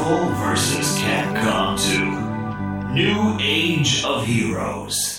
Marvel vs. Capcom 2. New Age of Heroes.